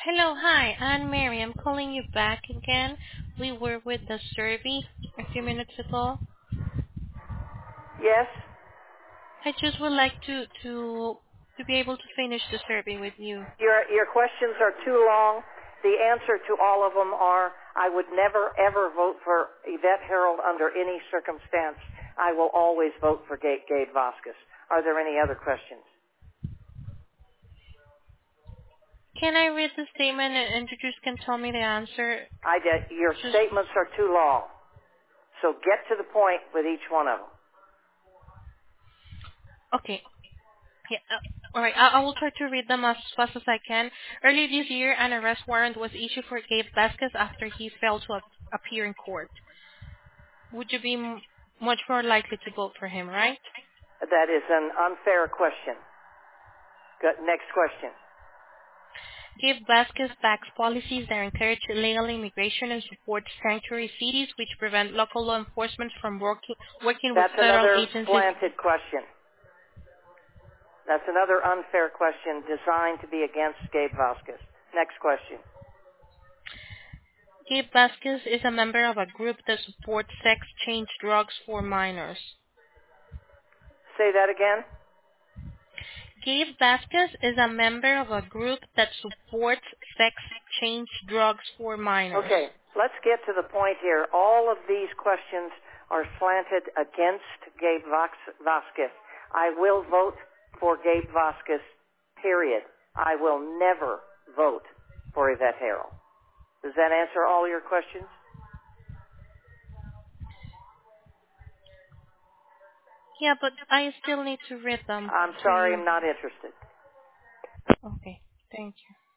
Hello, hi, I'm Mary. I'm calling you back again. We were with the survey a few minutes ago. Yes, I just would like to be able to finish the survey with you. your questions are too long. The answer to all of them are, I would never ever vote for Yvette Harold under any circumstance. I will always vote for Gabe Vasquez. Are there any other questions? Can I read the statement and you just can tell me the answer? Your Just statements are too long. So get to the point with each one of them. okay. Yeah. All right. I will try to read them as fast as I can. Early this year, an arrest warrant was issued for Gabe Vasquez after he failed to appear in court. Would you be much more likely to vote for him, right? That is an unfair question. Next question. Give Vasquez backs policies that encourage illegal immigration and support sanctuary cities which prevent local law enforcement from working with That's federal another agencies. slanted question. That's another unfair question designed to be against Gabe Vasquez. Next question. Gabe Vasquez is a member of a group that supports sex change drugs for minors. Say that again. Gabe Vasquez is a member of a group that supports sex change drugs for minors. Okay, let's get to the point here. All of these questions are slanted against Gabe Vasquez. I will vote for Gabe Vasquez, period. I will never vote for Yvette Harold. Does that answer all your questions? Yeah, but I still need to read them I'm to sorry, you. I'm not interested. Okay, thank you.